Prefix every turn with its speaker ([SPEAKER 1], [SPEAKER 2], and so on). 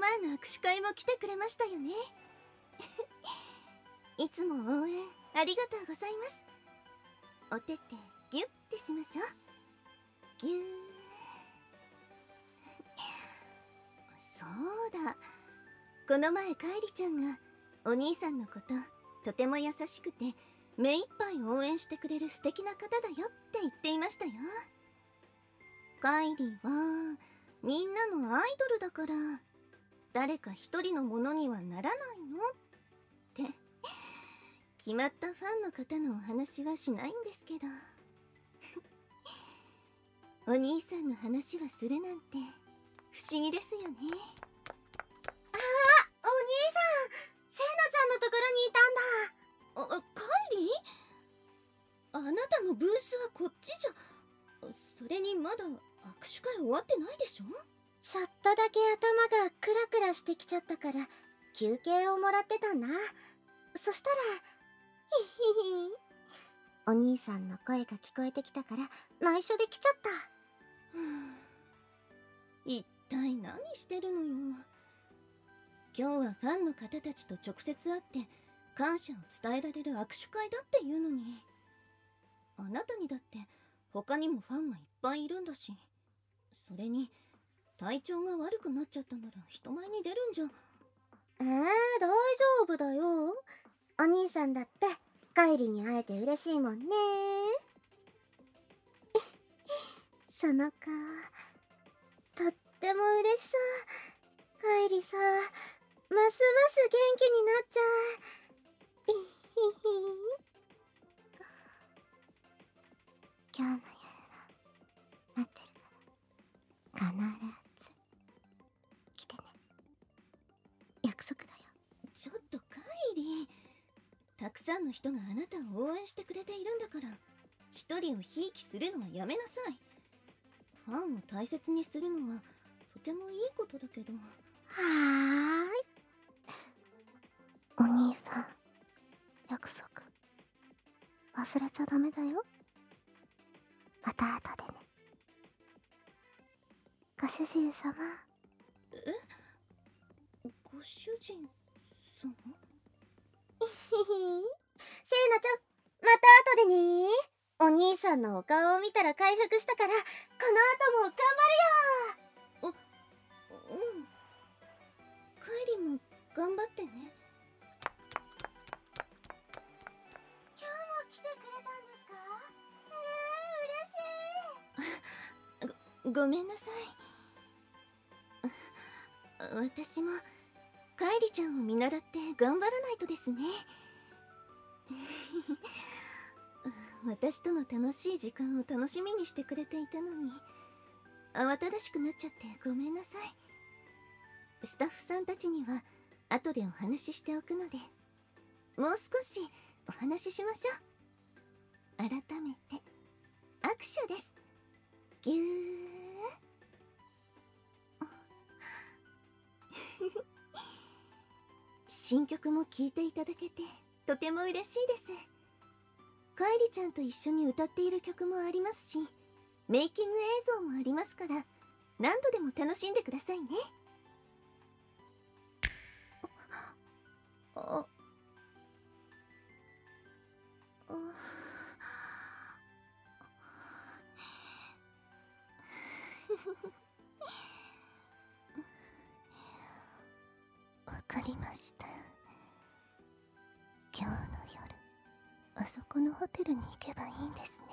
[SPEAKER 1] 前の握手会も来てくれましたよね。いつも応援ありがとうございます。お手手ギュッてしましょう。ギュー。そうだ、この前カイリちゃんがお兄さんのこととても優しくて目いっぱい応援してくれる素敵な方だよって言っていましたよ。カイリはみんなのアイドルだから誰か一人のものにはならないのって決まったファンの方のお話はしないんですけどお兄さんの話はするなんて不思議ですよね。
[SPEAKER 2] あ、お兄さん、セイナちゃんのところにいたんだ。
[SPEAKER 1] カイリー、あなたのブースはこっちじゃ。それにまだ握手会終わってないでしょ。
[SPEAKER 2] ちょっとだけ頭がクラクラしてきちゃったから休憩をもらってたんだ。そしたらヒヒヒ、お兄さんの声が聞こえてきたから内緒で来ちゃった。
[SPEAKER 1] 一体何してるのよ。今日はファンの方たちと直接会って感謝を伝えられる握手会だっていうのに、あなたにだって他にもファンがいっぱいいるんだし、それに体調が悪くなっちゃったなら人前に出るんじゃ。
[SPEAKER 2] 大丈夫だよ。お兄さんだってカイリに会えて嬉しいもんね。その顔とっても嬉しそう。カイリさ、ますます元気になっちゃう。今日の夜は待ってるから必ず来てね。約束だよ。
[SPEAKER 1] ちょっとカイリー、たくさんの人があなたを応援してくれているんだから一人をひいきするのはやめなさい。ファンを大切にするのはとてもいいことだけど。
[SPEAKER 2] はーい。お兄さん、約束忘れちゃダメだよ。また後でね。ご主人様。
[SPEAKER 1] ご主人様？
[SPEAKER 2] セイナちゃん、また後でね。お兄さんのお顔を見たら回復したから、この後も頑張るよ。
[SPEAKER 1] うん。カイリも頑張ってね。
[SPEAKER 2] 今日も来てくれたんですか？嬉しい。
[SPEAKER 1] ごめんなさい。私もカイリちゃんを見習って頑張らないとですね。私との楽しい時間を楽しみにしてくれていたのに慌ただしくなっちゃってごめんなさい。スタッフさんたちには後でお話ししておくのでもう少しお話ししましょう。改めて握手です。ぎゅー。新曲も聴いていただけてとても嬉しいです。カイリちゃんと一緒に歌っている曲もありますしメイキング映像もありますから何度でも楽しんでくださいね。
[SPEAKER 2] わかりました。今日の夜、あそこのホテルに行けばいいんですね。